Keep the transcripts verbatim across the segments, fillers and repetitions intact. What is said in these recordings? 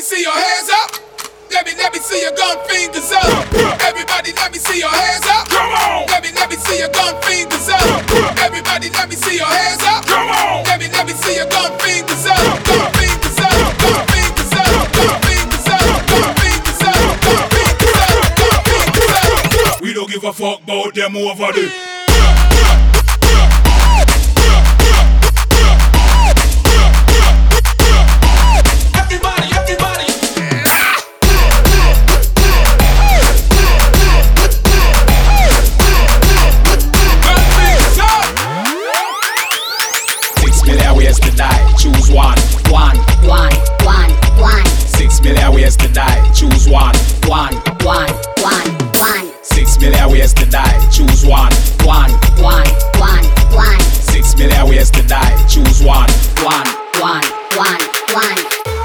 see your hands up. Let me, let me see your gun fingers up. Everybody, let me see your hands up. Come on. Let me, let me see your gun fingers up. Everybody, let me see your hands up. Come on. Let me, let me see your gun fingers up. Gun fingers up. Gun fingers up. Gun fingers up. Gun fingers up. Gun fingers up. Gun fingers up. We don't give a fuck about them over there. Choose one, one, one, one, one. Six million ways to die. Choose one, one, one, one, one. Six million ways to die. Choose one, one, one, one, one. Six million ways to die. Choose one, one, one, one, one.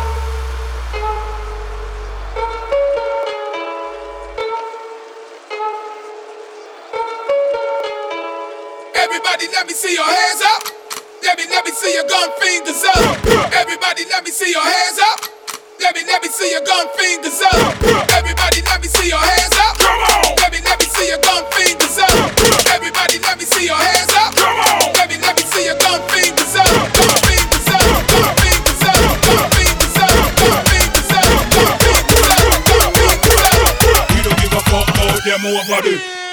Everybody, let me see your hands up. Let me, let me see your gun fingers up. Everybody, let me see your hands up. Let me, let me see your gun fingers up. Everybody, let me see your hands up. Come on. Let me, let me see your gun fingers up. Everybody, let me see your hands up. Come on. Let me, let me see your gun fingers up. Gun fingers up. Gun fingers up. Gun fingers up. Gun fingers up. Gun fingers up. Gun fingers up. We don't give a fuck about them over there.